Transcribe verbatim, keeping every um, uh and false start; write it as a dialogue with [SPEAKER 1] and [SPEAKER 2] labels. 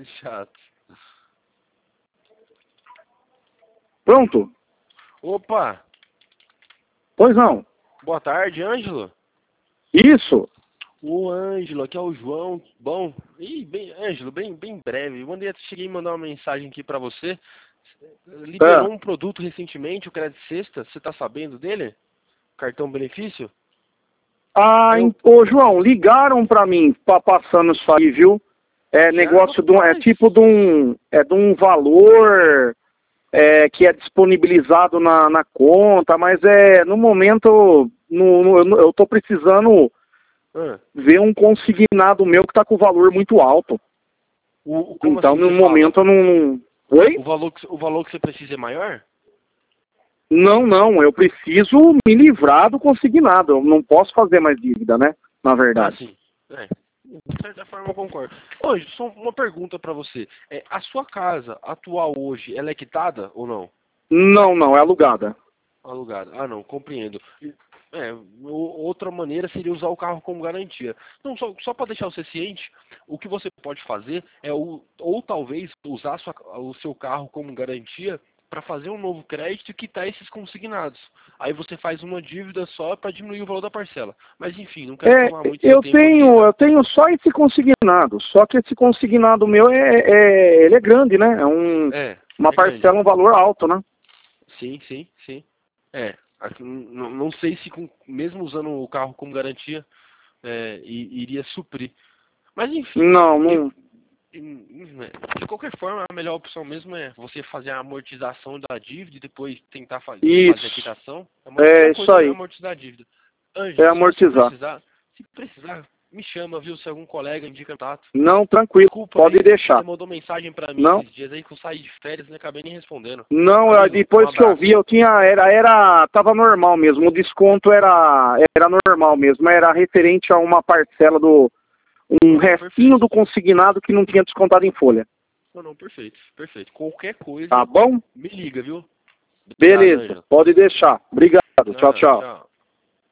[SPEAKER 1] Chato.
[SPEAKER 2] Pronto?
[SPEAKER 1] Opa!
[SPEAKER 2] Pois não.
[SPEAKER 1] Boa tarde, Ângelo.
[SPEAKER 2] Isso.
[SPEAKER 1] O Ângelo, aqui é o João. Bom, e bem, Ângelo, bem, bem breve. Eu mandei, cheguei a mandar uma mensagem aqui pra você. Liberou
[SPEAKER 2] É.
[SPEAKER 1] um produto recentemente, o Crédito Sexta. Você tá sabendo dele? Cartão benefício?
[SPEAKER 2] Ah,
[SPEAKER 1] Eu...
[SPEAKER 2] ô João, ligaram pra mim, pa- passando isso aí, viu? É
[SPEAKER 1] Já,
[SPEAKER 2] negócio de um, é
[SPEAKER 1] rapaz.
[SPEAKER 2] tipo de um, é de um valor é, que é disponibilizado na, na conta, mas é, no momento, no, no, eu não- eu tô precisando
[SPEAKER 1] Ah,
[SPEAKER 2] ver um consignado meu que tá com valor muito alto.
[SPEAKER 1] o, o- como
[SPEAKER 2] Então,
[SPEAKER 1] assim
[SPEAKER 2] no
[SPEAKER 1] você fala?
[SPEAKER 2] momento, eu não... Oi?
[SPEAKER 1] O valor, que, o valor que você precisa é maior?
[SPEAKER 2] Não, não, eu preciso me livrar do consignado, eu não posso fazer mais dívida, né? Na
[SPEAKER 1] Ah,
[SPEAKER 2] verdade.
[SPEAKER 1] sim. É. De certa forma eu concordo. Hoje, só uma pergunta pra você. É, a sua casa atual hoje, ela é quitada ou não?
[SPEAKER 2] Não, não, é alugada.
[SPEAKER 1] Alugada. Ah, não, compreendo. É, o- outra maneira seria usar o carro como garantia. Não, só, só para deixar você ciente, o que você pode fazer é, o, ou talvez, usar sua, o seu carro como garantia para fazer um novo crédito e quitar esses consignados. Aí você faz uma dívida só para diminuir o valor da parcela. Mas enfim, não quero
[SPEAKER 2] É,
[SPEAKER 1] tomar muito seu
[SPEAKER 2] eu
[SPEAKER 1] tempo aqui,
[SPEAKER 2] tenho,
[SPEAKER 1] tá?
[SPEAKER 2] eu tenho só esse consignado, só que esse consignado meu é, é ele é grande, né? É um,
[SPEAKER 1] É,
[SPEAKER 2] uma
[SPEAKER 1] é grande.
[SPEAKER 2] parcela, um valor alto, né?
[SPEAKER 1] Sim, sim, sim. É, aqui, não, não sei se com, mesmo usando o carro como garantia, é, i- iria suprir. Mas enfim,
[SPEAKER 2] Não,
[SPEAKER 1] eu,
[SPEAKER 2] não.
[SPEAKER 1] de qualquer forma, a melhor opção mesmo é você fazer a amortização da dívida e depois tentar fa fazer a
[SPEAKER 2] Isso.
[SPEAKER 1] quitação. É uma
[SPEAKER 2] É
[SPEAKER 1] melhor
[SPEAKER 2] isso
[SPEAKER 1] coisa é
[SPEAKER 2] aí.
[SPEAKER 1] amortizar a dívida.
[SPEAKER 2] É
[SPEAKER 1] Ângelo, se você
[SPEAKER 2] amortizar.
[SPEAKER 1] precisar, se precisar, me chama, viu? Se algum colega indica contato.
[SPEAKER 2] Não, tranquilo.
[SPEAKER 1] Desculpa
[SPEAKER 2] Pode
[SPEAKER 1] aí, você
[SPEAKER 2] deixar.
[SPEAKER 1] mandou mensagem pra mim
[SPEAKER 2] Não.
[SPEAKER 1] esses dias aí que eu saí de férias e não acabei nem respondendo.
[SPEAKER 2] Não, eu-
[SPEAKER 1] Amigo, um
[SPEAKER 2] depois que eu
[SPEAKER 1] abraço.
[SPEAKER 2] vi, eu tinha, era, era, tava normal mesmo, o desconto era, era normal mesmo, era referente a uma parcela do, um
[SPEAKER 1] Não, não,
[SPEAKER 2] restinho
[SPEAKER 1] perfeito.
[SPEAKER 2] do consignado que não tinha descontado em folha.
[SPEAKER 1] Não, não, perfeito, perfeito. Qualquer
[SPEAKER 2] Tá
[SPEAKER 1] coisa,
[SPEAKER 2] bom?
[SPEAKER 1] me liga, viu? Obrigado,
[SPEAKER 2] Beleza,
[SPEAKER 1] Ângelo.
[SPEAKER 2] pode deixar. Obrigado, tchau,
[SPEAKER 1] Ah,
[SPEAKER 2] tchau.
[SPEAKER 1] tchau.